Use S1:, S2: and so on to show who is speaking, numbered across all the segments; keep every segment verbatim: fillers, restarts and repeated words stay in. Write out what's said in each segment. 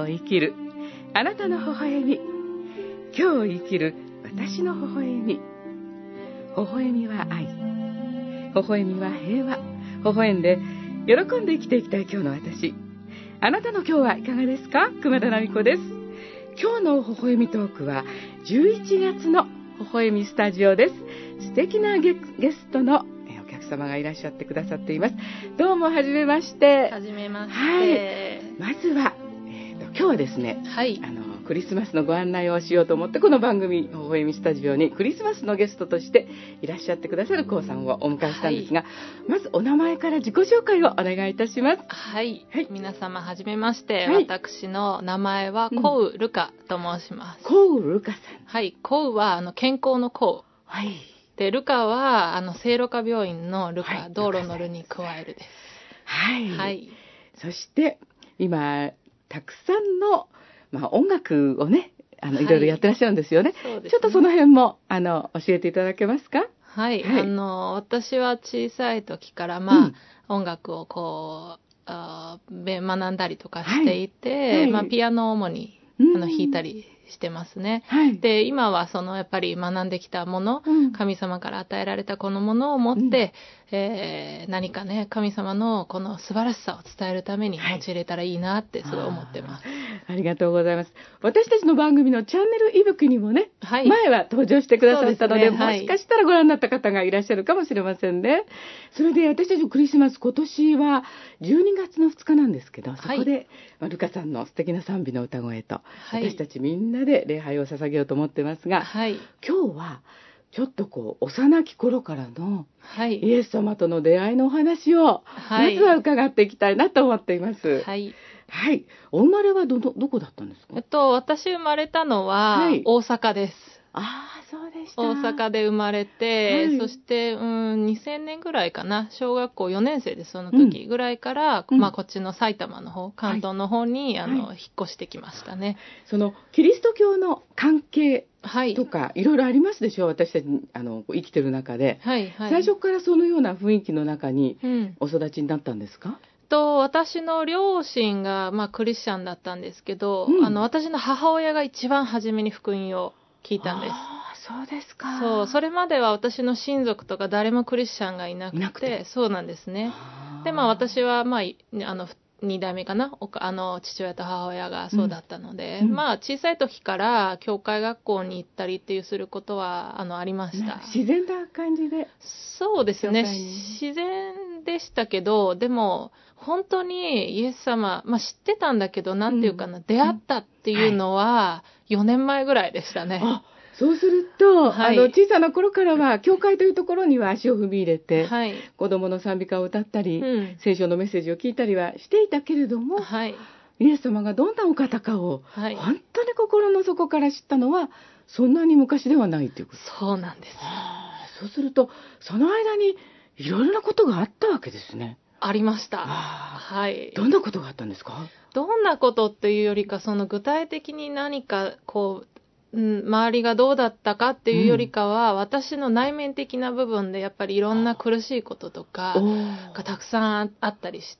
S1: を生きるあなたの微笑み、今日生きる私の微笑み。微笑みは愛、微笑みは平和。微笑んで喜んで生きていきたい今日の私。あなたの今日はいかがですか？熊田奈美子です。今日の微笑みトークはじゅういちがつの微笑みスタジオです。素敵な ゲ, ゲストのお客様がいらっしゃってくださっています。どうもはじめまして。
S2: はじめまして。
S1: はい、まずは、えー、と今日はですね、
S2: はい、
S1: あのクリスマスのご案内をしようと思ってこの番組微笑みスタジオにクリスマスのゲストとしていらっしゃってくださるコウさんをお迎えしたんですが、はい、まずお名前から自己紹介をお願いいたします。
S2: はい、はい、皆様はじめまして、
S1: はい、
S2: 私の名前はコウルカと申します。
S1: コウルカさん。
S2: はい、コウはあの健康のコウ、
S1: はい、
S2: でルカはあの聖路加病院のルカ、はい、道路のルに加えるです。
S1: はい、
S2: はい、
S1: そして今たくさんの、まあ、音楽をねあの、はい、いろいろやってらっしゃるんですよね。
S2: そうですね。
S1: ちょっとその辺もあの教えていただけますか？
S2: はい、はい、あの私は小さい時からまあ、うん、音楽をこうあ学んだりとかしていて、はいはい、まあ、ピアノを主にあの弾いたりしてますね、
S1: はい、
S2: で今はそのやっぱり学んできたもの、うん、神様から与えられたこのものを持って、うん、えー、何かね神様のこの素晴らしさを伝えるために用いれたらいいなってすごい思ってます。
S1: はい、あ, ありがとうございます。私たちの番組のチャンネルいぶきにもね、はい、前は登場してくださったの で, で、ね、もしかしたらご覧になった方がいらっしゃるかもしれませんね。それで私たちのクリスマス今年はじゅうにがつのふつかなんですけど、そこで、はい、ルカさんの素敵な賛美の歌声と、はい、私たちみんなで礼拝を捧げようと思ってますが、はい、今日はちょっとこう幼き頃からのイエス様との出会いのお話を、はい、まずは伺っていきたいなと思っています。
S2: はい、
S1: はい、お生まれは ど, ど, どこだったんですか？
S2: えっと、私生まれたのは大阪です。
S1: はい、ああ、そうでした。
S2: 大阪で生まれて、はい、そして、うん、にせんねんぐらいかな、小学校よねん生でその時ぐらいから、うん、まあ、こっちの埼玉の方、関東の方に、はい、あの、引っ越してきましたね。
S1: そのキリスト教の関係とか、はい、いろいろありますでしょう、私たちあの生きてる中で、はいはい、最初からそのような雰囲気の中にお育ちになったんですか？うん、
S2: と私の両親が、まあ、クリスチャンだったんですけど、うん、あの私の母親が一番初めに福音を聞いたんです。
S1: あ、そうですか。
S2: そう、それまでは私の親族とか誰もクリスチャンがいなく て,
S1: いなくて
S2: そうなんですね。で、まあ、私は、まあ、あのに代目かな、あの父親と母親がそうだったので、うん、まあ、小さい時から教会学校に行ったりっていうすることはあのありました。
S1: 自然な感じで。
S2: そうですね、自然でしたけど、でも本当にイエス様、まあ、知ってたんだけど、なんていうかな、うん、出会ったっていうのはよねんまえぐらいでしたね。
S1: あ、そうすると、はい、あの小さな頃からは教会というところには足を踏み入れて、はい、子供の賛美歌を歌ったり、うん、聖書のメッセージを聞いたりはしていたけれども、はい、イエス様がどんなお方かを、はい、本当に心の底から知ったのはそんなに昔ではないということ。
S2: そうなんです。
S1: そうするとその間にいろいろなことがあったわけですね。
S2: ありました。はい。
S1: どんなことがあったんですか？
S2: どんなことっていうよりか、その具体的に何かこううん、周りがどうだったかっていうよりかは、うん、私の内面的な部分でやっぱりいろんな苦しいこととかがたくさんあったりして、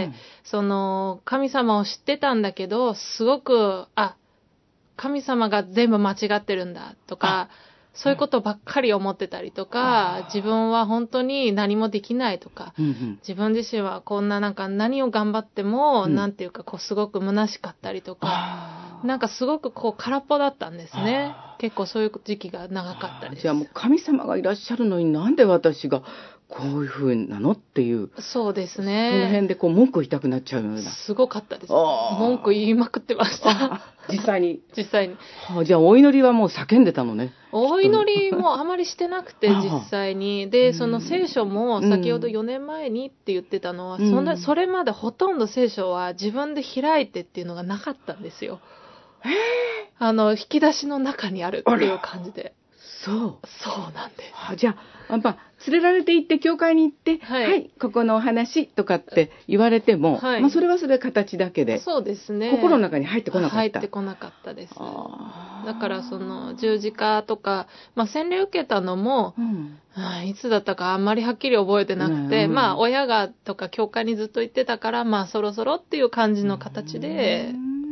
S2: うん、その神様を知ってたんだけど、すごくあ神様が全部間違ってるんだとか、そういうことばっかり思ってたりとか、自分は本当に何もできないとか、うんうん、自分自身はこんななんか何を頑張っても、うん、なんていうかこうすごく虚しかったりとか、なんかすごくこう空っぽだったんですね。結構そういう時期が長かったです。
S1: じゃあもう神様がいらっしゃるのになんで私がこういう風なのっていう。
S2: そうですね。
S1: その辺でこう文句言いたくなっちゃうような。
S2: すごかったです。文句言いまくってました。
S1: 実際に。
S2: 実際に。
S1: はあ、じゃあお祈りはもう叫んでたのね。
S2: お祈りもあまりしてなくて実際に。で、その聖書も先ほどよねんまえにって言ってたのは、うん、そんなそれまでほとんど聖書は自分で開いてっていうのがなかったんですよ。
S1: へー。
S2: あの引き出しの中にあるっていう感じで。
S1: そう。
S2: そうなんです。
S1: あ、じゃあ、やっぱ連れられて行って教会に行って、はい、はい、ここのお話とかって言われても、はい、まあ、それはそれ形だけで、
S2: そうですね。
S1: 心の中に入ってこなかった。
S2: 入ってこなかったです。だからその十字架とか、まあ、洗礼受けたのも、うん、いつだったかあんまりはっきり覚えてなくて、うん、まあ親がとか教会にずっと行ってたから、まあそろそろっていう感じの形で、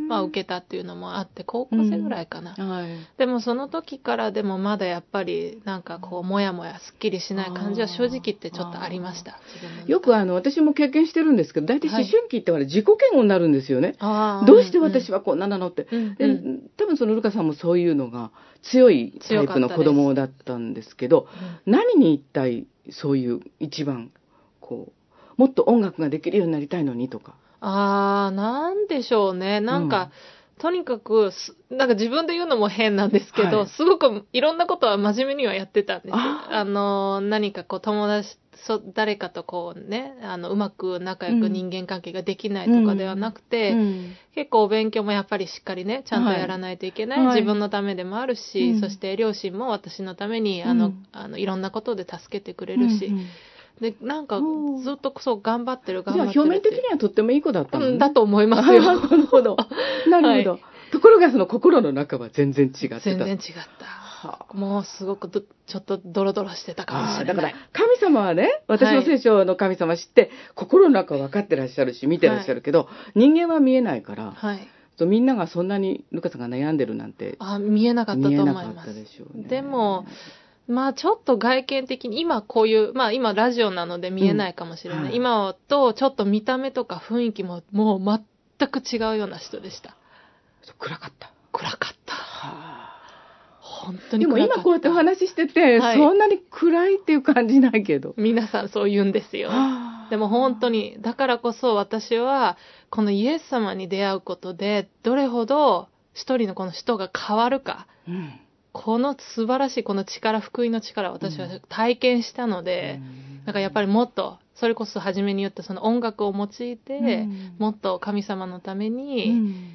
S2: まあ、受けたっていうのもあって、高校生ぐらいかな、うんはい、でもその時からでもまだやっぱりなんかこうもやもやすっきりしない感じは正直言ってちょっとありました。
S1: よくあの私も経験してるんですけど、大体思春期っては自己嫌悪になるんですよね、はい、どうして私はこんななのって、うんうん、多分そのルカさんもそういうのが強いタイプの子供だったんですけど、うん、何に一体そういう一番こうもっと音楽ができるようになりたいのにとか。
S2: あー、なんでしょうね。なんか、うん、とにかく、なんか自分で言うのも変なんですけど、はい、すごくいろんなことは真面目にはやってたんですよ。あ, あの、何かこう友達、そ誰かとこうね、あの、うまく仲良く人間関係ができないとかではなくて、うんうん、結構お勉強もやっぱりしっかりね、ちゃんとやらないといけない。はい、自分のためでもあるし、はい、そして両親も私のために、あの、うん、あのいろんなことで助けてくれるし、うんうんで、なんか、ずっとそう頑張ってる、頑張ってる。
S1: じゃあ表面的にはとってもいい子だったのね。
S2: うん、だと思いますよ。
S1: なるほど。なるほど。はい、ところがその心の中は全然違ってた。
S2: 全然違った。はあ、もうすごくちょっとドロドロしてたかもしれない。
S1: だから、神様はね、私の聖書の神様知って、はい、心の中分かってらっしゃるし、見てらっしゃるけど、はい、人間は見えないから、はい、みんながそんなにルカさんが悩んでるなんて。
S2: あ、見えなかったと思います。
S1: 見えなかったでしょうね。
S2: でも、まあちょっと外見的に、今こういう、まあ今ラジオなので見えないかもしれない。うんはい、今とちょっと見た目とか雰囲気ももう全く違うような人でした。
S1: 暗かった。
S2: 暗かった。はあ、本当に暗かった。
S1: でも今こうやってお話ししてて、はい、そんなに暗いっていう感じないけど。
S2: 皆さんそう言うんですよ。はあ、でも本当に、だからこそ私はこのイエス様に出会うことで、どれほど一人のこの人が変わるか。うんこの素晴らしいこの力、福音の力を私は体験したので、うん、なんかやっぱりもっと、それこそ初めに言ったその音楽を用いて、うん、もっと神様のために、うん、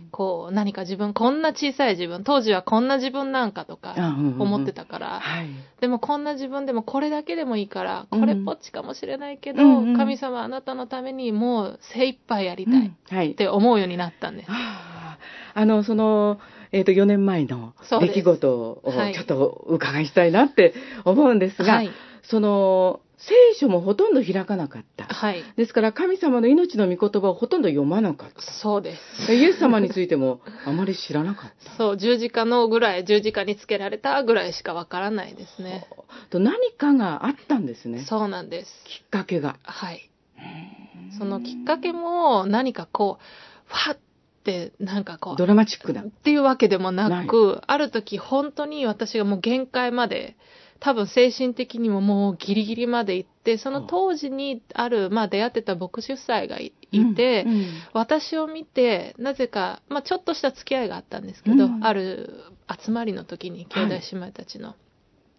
S2: こう何か自分、こんな小さい自分、当時はこんな自分なんかとか思ってたから、はい、でもこんな自分でもこれだけでもいいから、これっぽっちかもしれないけど、うん、神様あなたのためにもう精一杯やりたいって思うようになったんです。
S1: あの、その、えっと、よねんまえの出来事をちょっと伺いしたいなって思うんですが、はい、その、聖書もほとんど開かなかった。はい。ですから神様の命の御言葉をほとんど読まなかった。
S2: そうです。
S1: イエス様についてもあまり知らなかった。
S2: そう、十字架のぐらい、十字架につけられたぐらいしかわからないですね。
S1: と何かがあったんですね。
S2: そうなんです。
S1: きっかけが。
S2: はい。そのきっかけも何かこう、ファッでなんかこう
S1: ドラマチックな
S2: っていうわけでもなく、ある時本当に私がもう限界まで、多分精神的にももうギリギリまで行って、その当時にある、まあ出会ってた牧師夫妻が い, いて、うんうん、私を見て、なぜか、まあちょっとした付き合いがあったんですけど、うん、ある集まりの時に兄弟姉妹たちの、はい、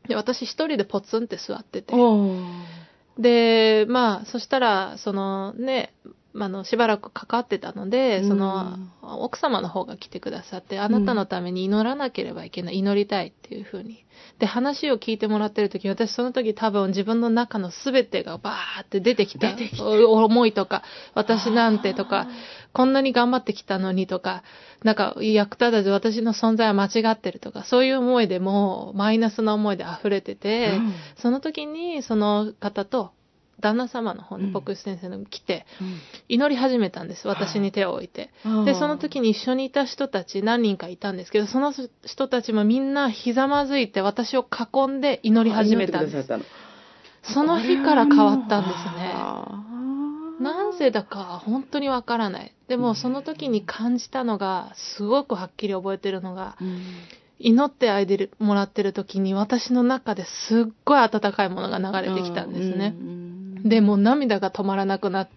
S2: で私一人でポツンって座ってて、で、まあそしたらそのね、あのしばらくかかってたので、うん、その奥様の方が来てくださって、あなたのために祈らなければいけない、祈りたいっていうふうに。で、話を聞いてもらってる時、私その時多分自分の中の全てがバーって出てきた。思いとか、私なんてとか、こんなに頑張ってきたのにとか、なんか役立たず私の存在は間違ってるとか、そういう思いでもうマイナスな思いで溢れてて、うん、その時にその方と、旦那様の方に牧師先生の来て、うん、祈り始めたんです。私に手を置いて。で、その時に一緒にいた人たち何人かいたんですけど、その人たちもみんなひざまずいて私を囲んで祈り始めたんです。その日から変わったんですね。なぜだか本当にわからない。でもその時に感じたのが、すごくはっきり覚えてるのが、うん祈ってあげてもらってる時に私の中ですっごい温かいものが流れてきたんですね。で、もう涙が止まらなくなって、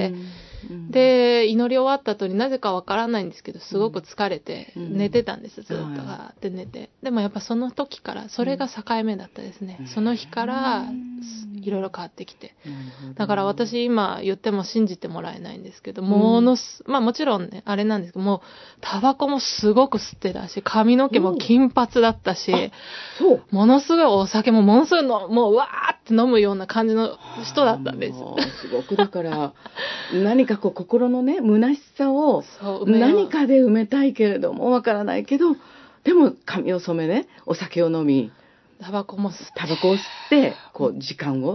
S2: うん、で、祈り終わった後になぜかわからないんですけど、すごく疲れて寝てたんです、ずっとわーって寝て。でもやっぱその時から、それが境目だったですね。その日からいろいろ変わってきて。だから私今言っても信じてもらえないんですけど、ものす、まあもちろんね、あれなんですけど、もうタバコもすごく吸ってたし、髪の毛も金髪だったし、そうものすごいお酒もものすごいの、もうわーって飲むような感じの人だったんです。
S1: すごくだから、何かこう心のね、虚しさを何かで埋めたいけれども、わからないけど、でも髪を染めね、お酒を飲み、
S2: タバコも吸って、
S1: タバコを吸って、こう時間を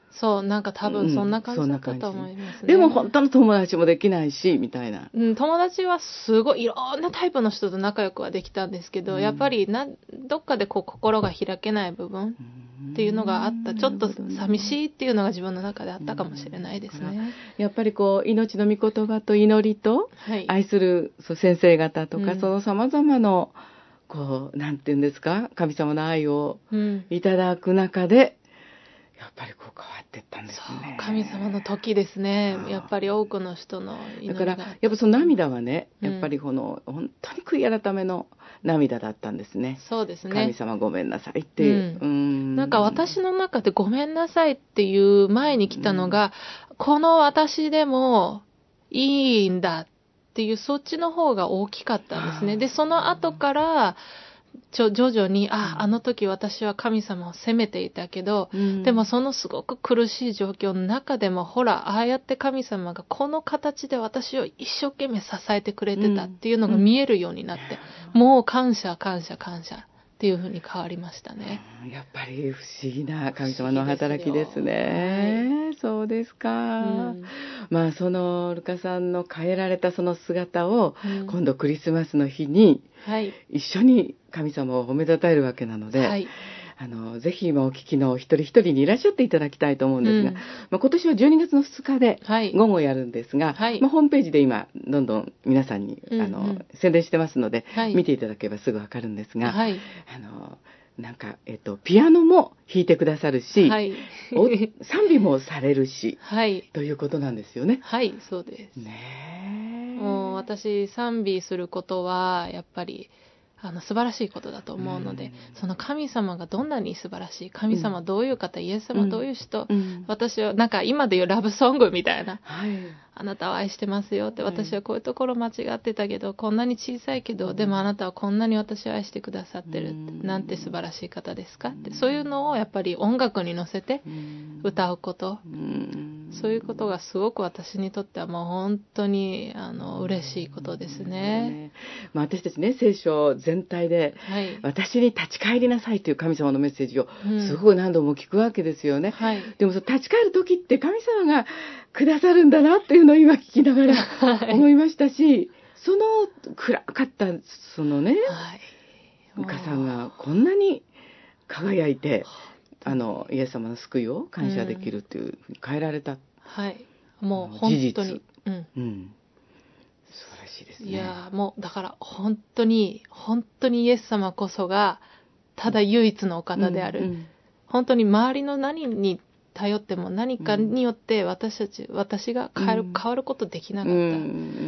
S2: そう、なんか多分そんな感じだったと思いますね。うん、
S1: でも本当の友達もできないし、みたいな。
S2: うん、友達はすごいいろんなタイプの人と仲良くはできたんですけど、うん、やっぱりなどっかでこう心が開けない部分っていうのがあった。ちょっと寂しいっていうのが自分の中であったかもしれないですね。
S1: やっぱりこう、命の御言葉と祈りと、愛する、はい、そう先生方とか、うん、その様々な、こう、なんていうんですか、神様の愛をいただく中で、やっぱりこう変わっていったんですね。
S2: そう、神様の時ですね。やっぱり多くの人の
S1: 祈りが。だから、やっぱその涙はね、やっぱりこの、うん、本当に悔い改めの涙だったんですね。
S2: そうですね。
S1: 神様ごめんなさいっていう。
S2: うん、うんなんか私の中でごめんなさいっていう前に来たのが、うん、この私でもいいんだっていうそっちの方が大きかったんですね。で、その後から、ちょ徐々に、あ、あの時私は神様を責めていたけど、うん、でもそのすごく苦しい状況の中でも、ほら、ああやって神様がこの形で私を一生懸命支えてくれてたっていうのが見えるようになって、うん、もう感謝感謝感謝っていう風に変わりましたね。
S1: やっぱり不思議な神様の働きですね。はい、そうですか。うん、まあそのルカさんの変えられたその姿を、うん、今度クリスマスの日に一緒に神様を褒めたたえるわけなので、はい、あのぜひ今お聞きの一人一人にいらっしゃっていただきたいと思うんですが、うんまあ、今年はじゅうにがつのふつかで午後やるんですが、はいまあ、ホームページで今どんどん皆さんに、うんうん、あの宣伝してますので、はい、見ていただければすぐわかるんですが、はい、あのなんか、えっと、ピアノも弾いてくださるし、はい、賛美もされるし、はい、ということなんですよね。
S2: はい、そうです。ねえ。もう私、賛美することは、やっぱり、あの素晴らしいことだと思うので、その神様がどんなに素晴らしい、神様どういう方、うん、イエス様どういう人、うん、私はなんか今でいうラブソングみたいな、はい、あなたを愛してますよって、私はこういうところ間違ってたけど、こんなに小さいけど、でもあなたはこんなに私を愛してくださってるって、なんて素晴らしい方ですかって、そういうのをやっぱり音楽に乗せて歌うこと、そういうことがすごく私にとってはもう本当にあの嬉しいことですね。
S1: まあ、私たちね、聖書全体で、はい、私に立ち返りなさいという神様のメッセージをすごく何度も聞くわけですよね。はい、でもその立ち返る時って神様がくださるんだなっていうのを今聞きながら思いましたし、はい、その暗かったそのね、はい、ルカさんがこんなに輝いて、あのイエス様の救いを感謝できるっていうふうに変えられた、うん、
S2: はい、もう本当に、うん、うん
S1: 素晴らしいですね。
S2: いやもうだから本当に本当にイエス様こそがただ唯一のお方である、うんうん、本当に周りの何に頼っても何かによって私たち、うん、私が変える、変わることできなかった、うん、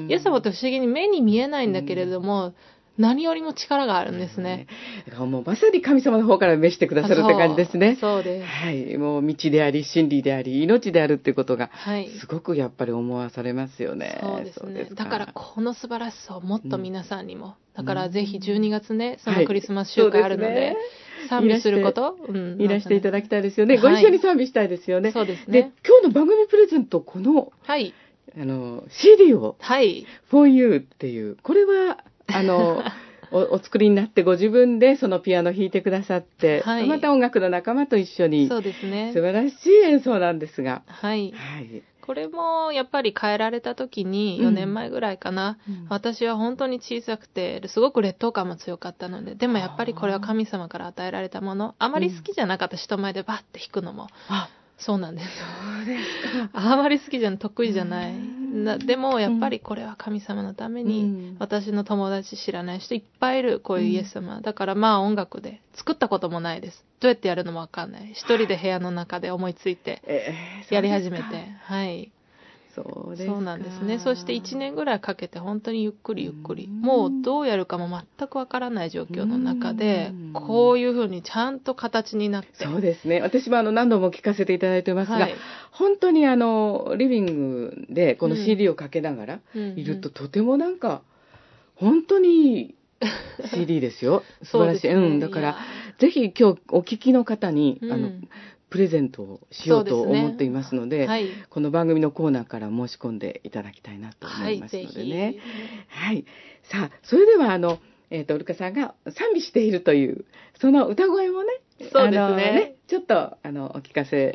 S2: イエス様って不思議に目に見えないんだけれども、うん何よりも力があるんですね。
S1: だからもうまさに神様の方から召してくださるって感じですね。
S2: そうです。
S1: はい、もう道であり真理であり命であるっていうことがすごくやっぱり思わされますよね。
S2: そうですね。だからこの素晴らしさをもっと皆さんにも、うん、だからぜひじゅうにがつね、そのクリスマス集会あるので、はい、賛美すること、
S1: うん、いらしていただきたいですよね。はい、ご一緒に賛美したいですよね。
S2: そうですね。
S1: で今日の番組プレゼントこの、はい、あの シーディー を、はい、For You っていうこれはあのお, お作りになってご自分でそのピアノ弾いてくださって、はい、また音楽の仲間と一緒にそうですね素晴らしい演奏なんですが、
S2: はい、はい、これもやっぱり変えられた時によねんまえぐらいかな、うん、私は本当に小さくてすごく劣等感も強かったので、でもやっぱりこれは神様から与えられたもの、あまり好きじゃなかった人前でバッて弾くのも、あそうなんです。
S1: そうですか。
S2: あまり好きじゃん、得意じゃないな。でもやっぱりこれは神様のために、うん、私の友達知らない人いっぱいいる、こういうイエス様、うん、だからまあ音楽で作ったこともないです。どうやってやるのもわかんない。一人で部屋の中で思いついてやり始めて、えー、はい。
S1: そうですか。
S2: そうなんですね。そしていちねんぐらいかけて本当にゆっくりゆっくり、もうどうやるかも全くわからない状況の中で、こういうふうにちゃんと形になって。
S1: そうですね。私もあの何度も聞かせていただいてますが、はい、本当にあのリビングでこの シーディー をかけながらいると、とてもなんか本当にいいシーディーですよ。素晴らしい。う、ね、うん。だからぜひ今日お聞きの方に、うん、あのプレゼントをしようと思っていますの で, で、ねはい、この番組のコーナーから申し込んでいただきたいなと思いますのでね。はい。はい、さあ、それではあの、えっと、ルカさんが賛美しているという、その歌声もね、
S2: そうですね。
S1: ねちょっとあのお聞かせ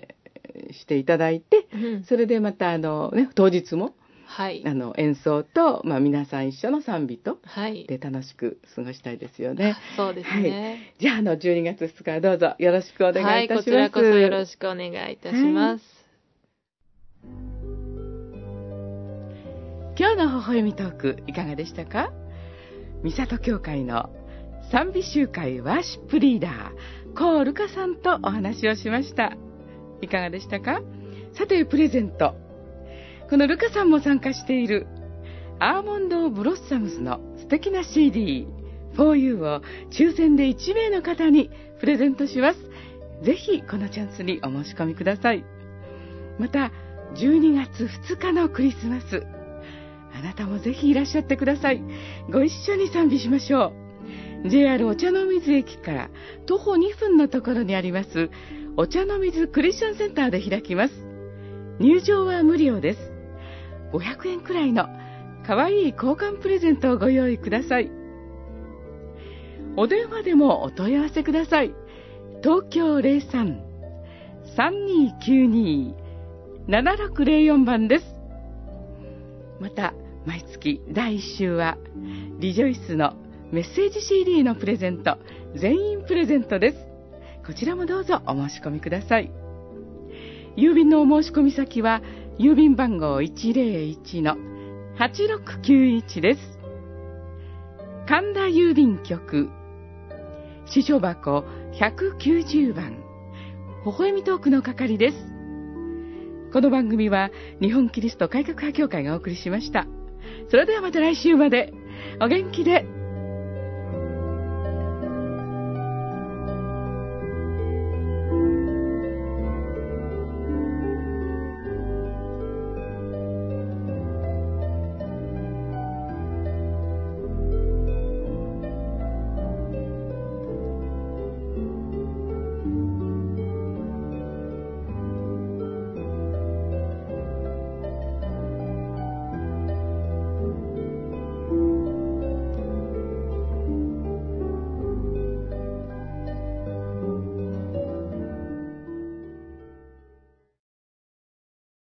S1: していただいて、
S2: うん、
S1: それでまたあの、ね、当日も、
S2: はい、
S1: あの演奏と、まあ、皆さん一緒の賛美と、
S2: はい、
S1: で楽しく過ごしたいですよね。
S2: そうですね、
S1: はい、じゃあ、あのじゅうにがつふつかどうぞよろしくお願いいたします。
S2: はい、こちらこそよろしくお願いいたします。
S1: はい、今日の微笑みトークいかがでしたか？三郷教会の賛美集会ワーシップリーダーコールカさんとお話をしました。いかがでしたか？さて、プレゼント、このルカさんも参加しているアーモンド・ブロッサムズの素敵な シーディー フォーユー を抽選でいちめいの方にプレゼントします。ぜひこのチャンスにお申し込みください。またじゅうにがつふつかのクリスマス、あなたもぜひいらっしゃってください。ご一緒に賛美しましょう。 ジェイアール お茶の水駅から徒歩にふんのところにありますお茶の水クリスチャンセンターで開きます。入場は無料です。ごひゃくえんくらいのかわいい交換プレゼントをご用意ください。お電話でもお問い合わせください。東京 ゼロさん さんにーきゅうにー ななろくゼロよん 番です。また毎月だいいっ週はリジョイスのメッセージ シーディー のプレゼント、全員プレゼントです。こちらもどうぞお申し込みください。郵便のお申し込み先は郵便番号 いちゼロいちのはちろくきゅういち です。神田郵便局支所箱ひゃくきゅうじゅうばん、微笑みトークの係です。この番組は日本キリスト改革派協会がお送りしました。それではまた来週までお元気で